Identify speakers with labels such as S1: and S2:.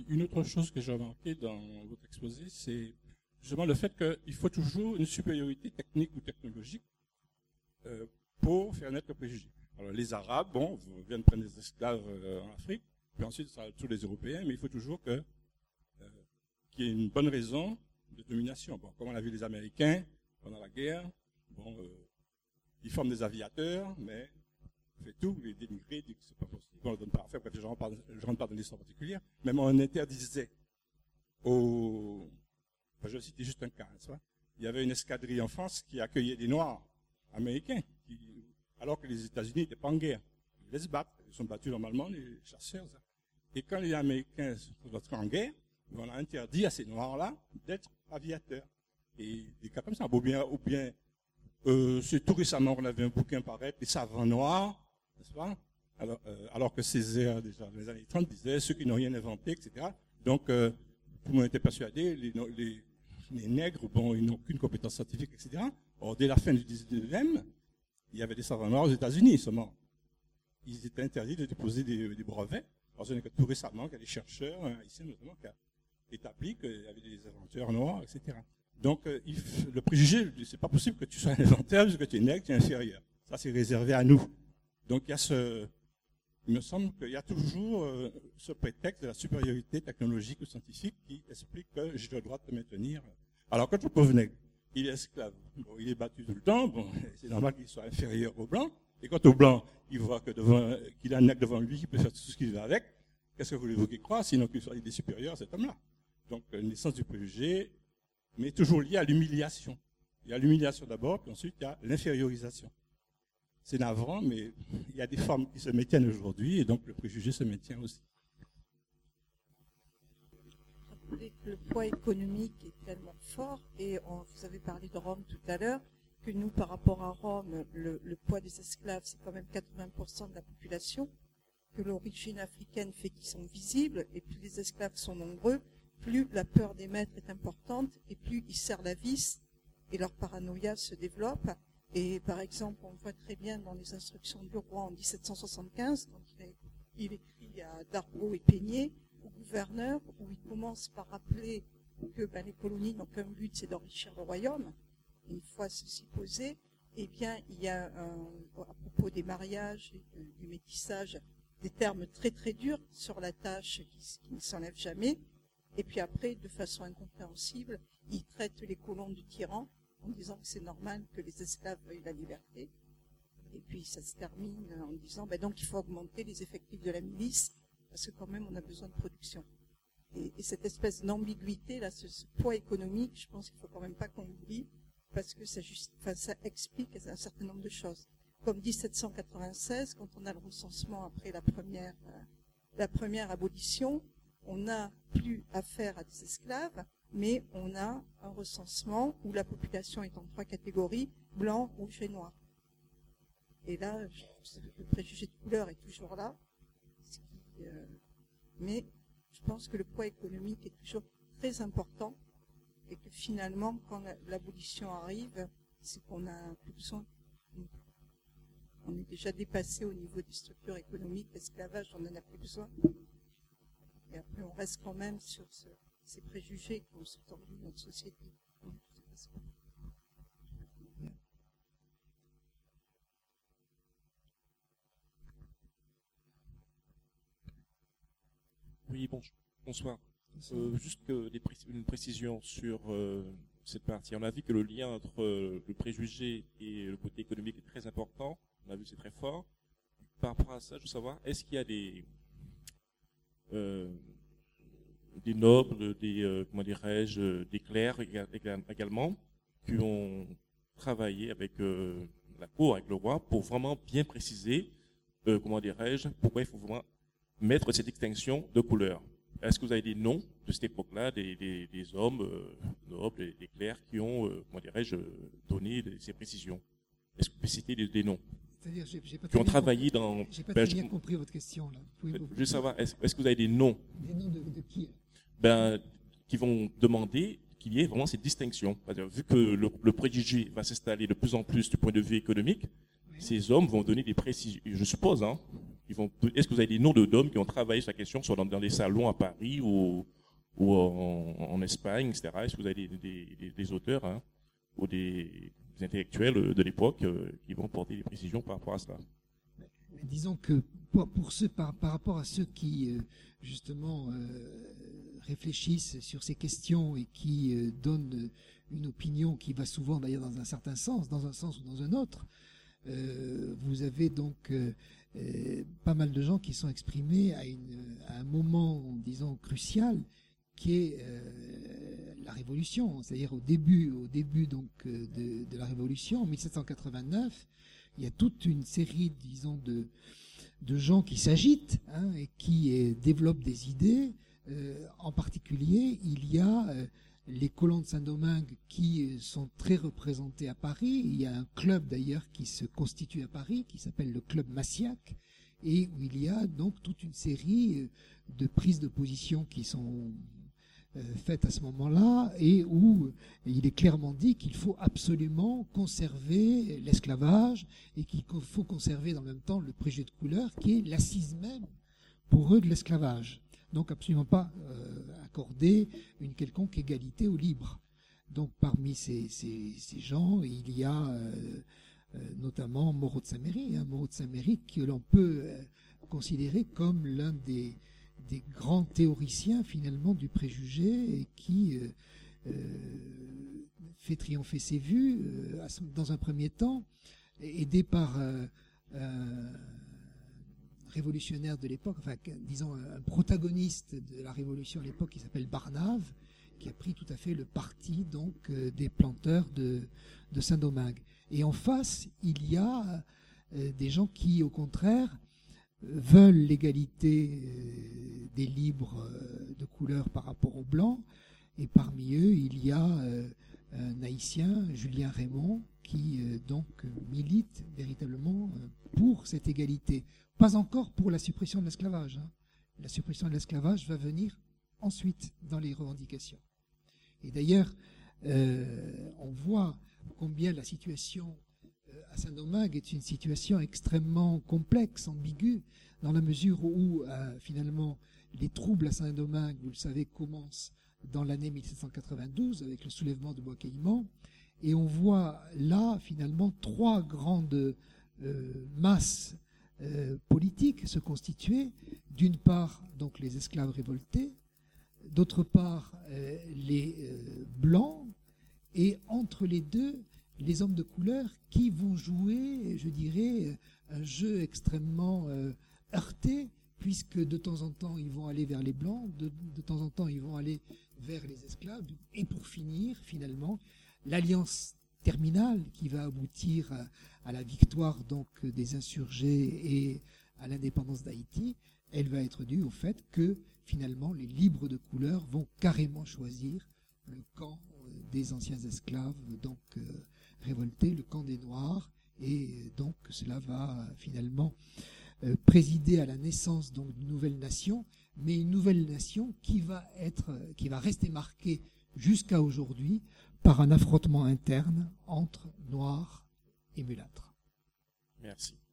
S1: une autre chose que j'ai remarqué dans votre exposé, c'est justement le fait qu'il faut toujours une supériorité technique ou technologique pour faire naître le préjugé. Alors les Arabes, bon, viennent prendre des esclaves en Afrique, puis ensuite ça tous les Européens, mais il faut toujours qu'il y ait une bonne raison de domination. Bon, comme on a vu les Américains pendant la guerre, bon, ils forment des aviateurs, mais on fait tout, les dénigrer, dit que c'est pas possible, on ne le donne pas à faire, parce que je ne rentre pas dans l'histoire particulière, même on interdisait je vais citer juste un cas, il y avait une escadrille en France qui accueillait des Noirs américains, alors que les États-Unis n'étaient pas en guerre. Ils les battent, ils sont battus normalement, les chasseurs. Ça. Et quand les Américains sont entrés en guerre, on a interdit à ces Noirs-là d'être aviateurs. Et des cas comme ça, ou bien c'est tout récemment qu'on avait un bouquin paraître, Les Savants Noirs, n'est-ce pas? Alors que Césaire, déjà dans les années 30, disait ceux qui n'ont rien inventé, etc. Donc, tout le monde était persuadé, les nègres, bon, ils n'ont aucune compétence scientifique, etc. Or, dès la fin du 19e, il y avait des savants noirs aux États-Unis seulement. Ils étaient interdits de déposer des brevets. Alors, ce n'est que tout récemment qu'il y a des chercheurs, haïtiens notamment, qui ont établi qu'il y avait des inventeurs noirs, etc. Donc, le préjugé, c'est pas possible que tu sois un inventeur parce que tu es nègre, tu es inférieur. Ça, c'est réservé à nous. Donc, il me semble qu'il y a toujours ce prétexte de la supériorité technologique ou scientifique qui explique que j'ai le droit de te maintenir. Alors, quand le pauvre nègre, il est esclave, bon, il est battu tout le temps, bon, c'est normal qu'il soit inférieur au blanc. Et quand au blanc, il voit qu'il a un nègre devant lui qui peut faire tout ce qu'il veut avec, qu'est-ce que voulez-vous qu'il croie, sinon qu'il soit supérieur à cet homme-là? Donc, naissance du préjugé, mais toujours lié à l'humiliation. Il y a l'humiliation d'abord, puis ensuite il y a l'infériorisation. C'est navrant, mais il y a des formes qui se maintiennent aujourd'hui, et donc le préjugé se maintient aussi.
S2: Le poids économique est tellement fort, et vous avez parlé de Rome tout à l'heure, que nous, par rapport à Rome, le poids des esclaves, c'est quand même 80% de la population, que l'origine africaine fait qu'ils sont visibles, et plus les esclaves sont nombreux, plus la peur des maîtres est importante, et plus ils serrent la vis, et leur paranoïa se développe. Et par exemple, on voit très bien dans les instructions du roi en 1775, donc il écrit à Dargaud et Peigné, au gouverneur, où il commence par rappeler que les colonies n'ont qu'un but, c'est d'enrichir le royaume. Une fois ceci posé, eh bien, il y a à propos des mariages et du métissage des termes très très durs sur la tâche qui ne s'enlève jamais. Et puis après, de façon incompréhensible, il traite les colons de tyrans en disant que c'est normal que les esclaves veuillent la liberté. Et puis ça se termine en disant donc il faut augmenter les effectifs de la milice parce que quand même on a besoin de production. Et cette espèce d'ambiguïté, là, ce poids économique, je pense qu'il ne faut quand même pas qu'on l'oublie parce que ça explique un certain nombre de choses. Comme 1796, quand on a le recensement après la première abolition, on n'a plus affaire à des esclaves, mais on a un recensement où la population est en 3 catégories, blanc, rouge et noir. Et là, le préjugé de couleur est toujours là, mais je pense que le poids économique est toujours très important et que finalement, quand l'abolition arrive, c'est qu'on a plus besoin. On est déjà dépassé au niveau des structures économiques, l'esclavage, on n'en a plus besoin. Et après, on reste quand même sur ces préjugés qui ont sous-tendu notre société.
S3: Oui, bonsoir. Juste une précision sur cette partie. On a vu que le lien entre le préjugé et le côté économique est très important. On a vu que c'est très fort. Par rapport à ça, je veux savoir, est-ce qu'il y a des nobles, des clercs également, qui ont travaillé avec la cour, avec le roi, pour vraiment bien préciser, pourquoi il faut vraiment mettre cette distinction de couleur. Est-ce que vous avez des noms de cette époque-là, des hommes nobles, des clercs qui ont, donné ces précisions? Est-ce que vous pouvez citer des noms?
S4: C'est-à-dire, j'ai pas
S3: qui ont travaillé dans...
S4: J'ai pas très bien compris votre question, là.
S3: Je veux savoir, est-ce que vous avez des noms?
S4: Des noms de qui?
S3: Qui vont demander qu'il y ait vraiment cette distinction. C'est-à-dire, vu que le préjugé va s'installer de plus en plus du point de vue économique, oui, ces hommes vont donner des précisions, je suppose, Est-ce que vous avez des noms d'hommes qui ont travaillé sur la question, soit dans des salons à Paris ou en Espagne, etc. Est-ce que vous avez des auteurs, hein, ou des intellectuels de l'époque qui vont porter des précisions par rapport à cela?
S4: Disons que par rapport à ceux qui justement réfléchissent sur ces questions et qui donnent une opinion qui va souvent d'ailleurs dans un certain sens, dans un sens ou dans un autre, vous avez donc pas mal de gens qui sont exprimés à un moment, disons, crucial, qui est la Révolution, c'est-à-dire au début donc de la Révolution, en 1789. Il y a toute une série, disons, de gens qui s'agitent, hein, et qui développent des idées. En particulier, il y a les colons de Saint-Domingue qui sont très représentés à Paris. Il y a un club d'ailleurs qui se constitue à Paris, qui s'appelle le club Massiac, et où il y a donc toute une série de prises de position qui sont faites à ce moment-là, et où il est clairement dit qu'il faut absolument conserver l'esclavage et qu'il faut conserver dans le même temps le préjugé de couleur qui est l'assise même pour eux de l'esclavage. Donc absolument pas accorder une quelconque égalité aux libres. Donc parmi ces gens, il y a notamment Moreau de Saint-Méry, Moreau de Saint-Méry que l'on peut considérer comme l'un des grands théoriciens finalement du préjugé et qui fait triompher ses vues dans un premier temps, aidé par un révolutionnaire de l'époque, enfin disons un protagoniste de la révolution à l'époque qui s'appelle Barnave, qui a pris tout à fait le parti donc des planteurs de Saint-Domingue. Et en face, il y a des gens qui au contraire veulent l'égalité des libres de couleur par rapport aux blancs, et parmi eux il y a un haïtien, Julien Raymond, qui donc milite véritablement pour cette égalité. Pas encore pour la suppression de l'esclavage, hein. La suppression de l'esclavage va venir ensuite dans les revendications. Et d'ailleurs, on voit combien la situation à Saint-Domingue est une situation extrêmement complexe, ambiguë, dans la mesure où finalement les troubles à Saint-Domingue, vous le savez, commencent dans l'année 1792 avec le soulèvement de Bois-Caïman, et on voit là finalement trois grandes masses politiques se constituer. D'une part donc les esclaves révoltés, d'autre part les blancs, et entre les deux les hommes de couleur qui vont jouer, je dirais, un jeu extrêmement heurté, puisque de temps en temps ils vont aller vers les blancs, de temps en temps ils vont aller vers les esclaves, et pour finir finalement l'alliance terminale qui va aboutir à la victoire donc des insurgés et à l'indépendance d'Haïti, elle va être due au fait que finalement les libres de couleur vont carrément choisir le camp des anciens esclaves donc révoltés, le camp des Noirs, et donc cela va finalement présider à la naissance donc d'une nouvelle nation, mais une nouvelle nation qui va rester marquée jusqu'à aujourd'hui par un affrontement interne entre Noirs et mulâtres.
S3: Merci.